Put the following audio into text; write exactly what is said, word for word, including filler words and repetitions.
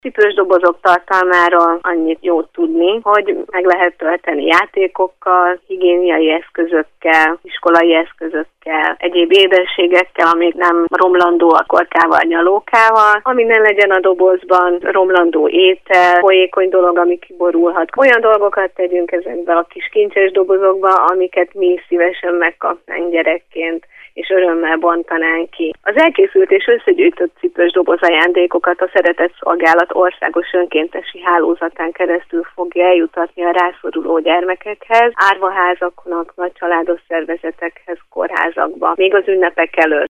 Cipős dobozok tartalmáról annyit jót tudni, hogy meg lehet tölteni játékokkal, higiéniai eszközökkel, iskolai eszközökkel, egyéb édességekkel, amik nem romlandó a korkával, nyalókával, ami ne legyen a dobozban, romlandó étel, folyékony dolog, ami kiborulhat. Olyan dolgokat tegyünk ezekbe a kis kincses dobozokba, amiket mi szívesen megkapnánk gyerekként, és örömmel bontanánk ki. Az elkészült és összegyűjtött cipős doboz ajándékokat a Szeretett Szolgálat országos önkéntesi hálózatán keresztül fogja eljutatni a rászoruló gyermekekhez, árvaházaknak, nagycsaládos szervezetekhez, kórházakba, még az ünnepek előtt.